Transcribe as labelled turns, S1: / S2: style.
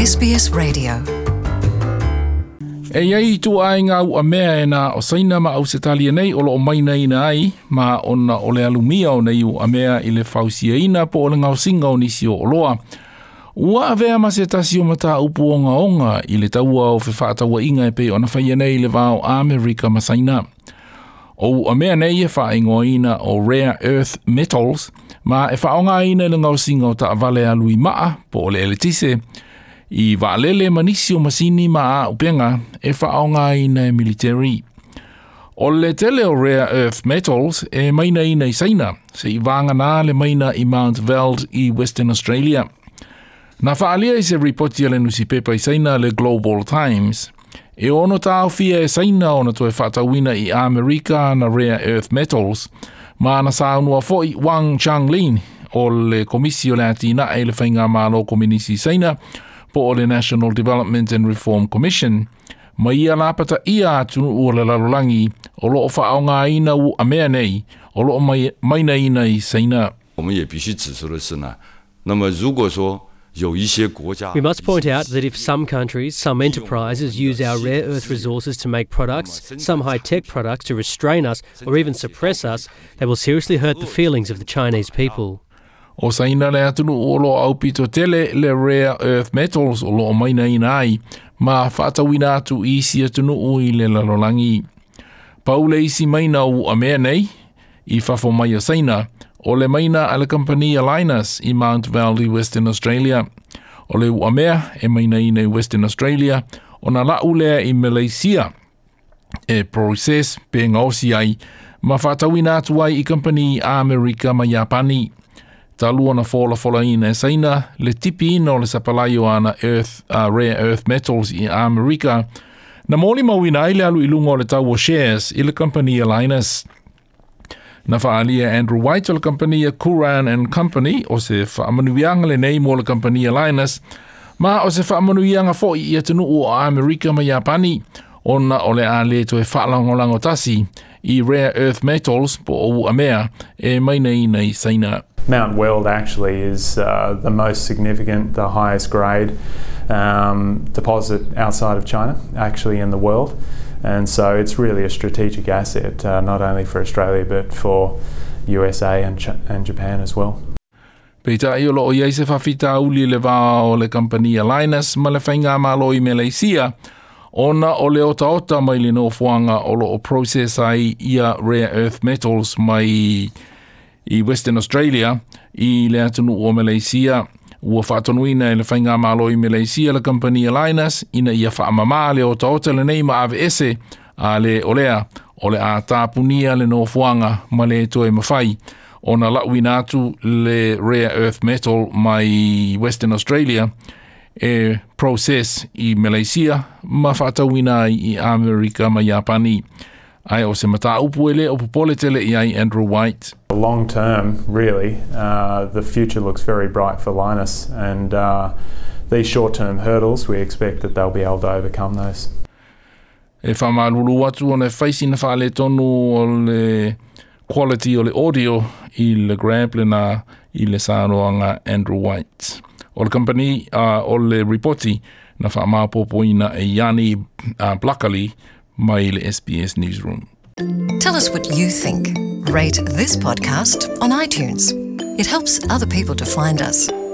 S1: SBS Radio.
S2: E iei tu ai ngā ua mea e nā o saina ma au se talia nei o loo mai nei na ai ma ona o le alumia o nei ua mea i le fausia ina po o le ngau singa o nisi o loa. Ua avea ma se tasi o mata upu onga i le taua o whewhaataua inga e pe ona whaia nei le vāo Amerika ma saina. O ua mea nei e whaingoa ina o rare earth metals ma e whaonga ina le ngau singa o ta avale alui maa po o le eletise. I vaalele manisi o masini ma a upenga e whaonga ina e military. O le tele o rare earth metals e maina ina i saina, se i vanga nā le maina i Mount Veld i Western Australia. Na whaalia i se reporti ale nusi pepa i saina le Global Times, e ono tāo fia e saina ona to e whaatawina i Amerika na rare earth metals, ma na saunua foi Wang Changlin o le komisi o le atina e le whainga malo kominisi saina, po o le National Development and Reform Commission, ma ia lapata ia atu o le lalolangi o loo whaonga ina u amea nei, o loo maina ina i saina.
S3: We must point out that if some countries, some enterprises use our rare earth resources to make products, some high-tech products to restrain us or even suppress us, they will seriously hurt the feelings of the Chinese people.
S2: O saina le atunu o lo au pito tele le rare earth metals o lo maina ina ai, ma whaatawina atu isi atunu o i le lalolangi. Paule isi maina o amea nei, i whafo mai o saina, o le maina ale Compania Linus i Mount Veld i Western Australia. O le u amea e maina ina i Western Australia, o na lau lea i Malaysia. E process pe ngausi ai, ma whaatawina atu ai i Company Amerika ma Japani. Talua na fola ina e saina, le tipi ina o le sapalaio ana rare earth metals i Amerika, na moli mawina ai le alu ilunga o le tau o shares i le Compania Linus. Na whaalia Andrew White o le Compania Curran and Company o se whaamanuianga le nei mo le Compania Linus, ma o se whaamanuianga foi i atunu o Amerika ma Japani, ona o le ale to e whaalangolango tasi i rare earth metals po o amea e maina ina i saina.
S4: Mount Weld actually is the most significant, the highest grade deposit outside of China, actually in the world. And so it's really a strategic asset, not only for Australia, but for USA and Japan as well.
S2: Peita i o loo iei se whawhita uli le wā o le Compania Linus ma le whainga malo i Malaysia, ona o le ota mai le no fuanga o loo process ai ia rare earth metals mai i Western Australia, i le atunu o Malaysia. Ua whaatonuina e le whainga malo i Malaysia le Compania Linus, ina ia whaamama le ota le nei ma ave ese, a le olea, o le a tāpunia le no fuanga ma le toe mawhai. Ona lauina atu le rare earth metal mai Western Australia, e process i Malaysia, ma whaatawina i Amerika ma Japani. Ai o se mata upu ele o popole tele i ai Andrew White.
S4: Long term, really, the future looks very bright for Linus, and these short-term hurdles, we expect that they'll be able to overcome those.
S2: E whamaruru atu o ne whaisi na whaale tonu o le quality o le audio i le grampler i le sāroanga Andrew White. O le company, o le reporti na whaamapopoina e Yanni Blakali mai le SBS Newsroom.
S1: Tell us what you think. Rate this podcast on iTunes. It helps other people to find us.